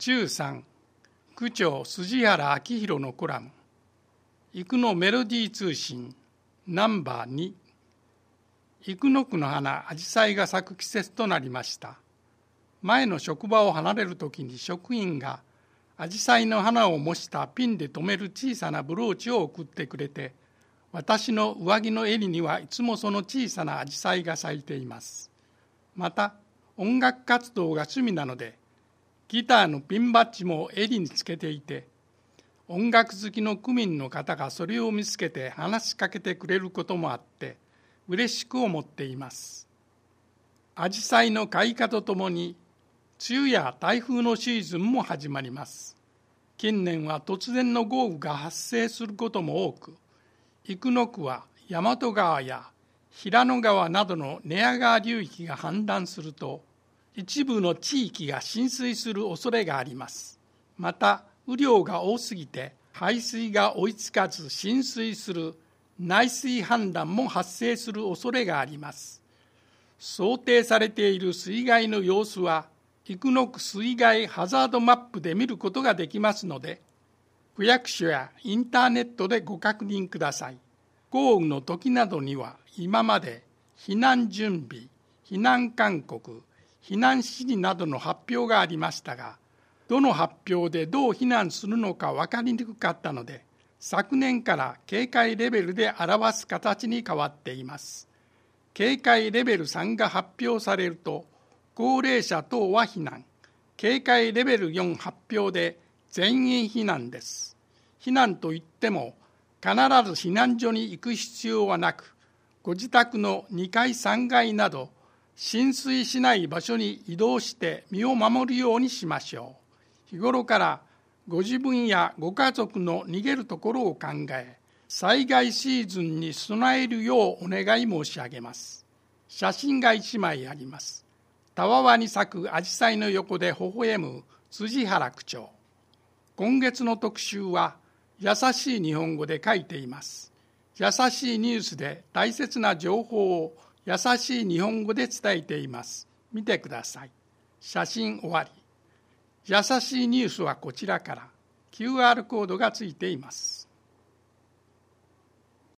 週3、区長筋原明宏のコラム、生野メロディー通信ナンバー2、生野区の花アジサイが咲く季節となりました。前の職場を離れるときに職員がアジサイの花を模したピンで留める小さなブローチを送ってくれて、私の上着の襟にはいつもその小さなアジサイが咲いています。また、音楽活動が趣味なので、ギターのピンバッジも襟につけていて、音楽好きの区民の方がそれを見つけて話しかけてくれることもあって、嬉しく思っています。アジサイの開花とともに、梅雨や台風のシーズンも始まります。近年は突然の豪雨が発生することも多く、生野区は大和川や平野川などの寝屋川流域が氾濫すると、一部の地域が浸水する恐れがあります。また、雨量が多すぎて排水が追いつかず浸水する内水氾濫も発生する恐れがあります。想定されている水害の様子は、生野区水害ハザードマップで見ることができますので、区役所やインターネットでご確認ください。豪雨の時などには今まで避難準備、避難勧告、避難指示などの発表がありましたが、どの発表でどう避難するのか分かりにくかったので、昨年から警戒レベルで表す形に変わっています。警戒レベル3が発表されると、高齢者等は避難、警戒レベル4発表で全員避難です。避難といっても、必ず避難所に行く必要はなく、ご自宅の2階3階など、浸水しない場所に移動して身を守るようにしましょう。日頃からご自分やご家族の逃げるところを考え、災害シーズンに備えるようお願い申し上げます。写真が1枚あります。たわわに咲くアジサイの横で微笑む辻原区長。今月の特集は優しい日本語で書いています。優しいニュースで大切な情報を優しい日本語で伝えています。見てください。写真終わり。優しいニュースはこちらから QR コードがついています。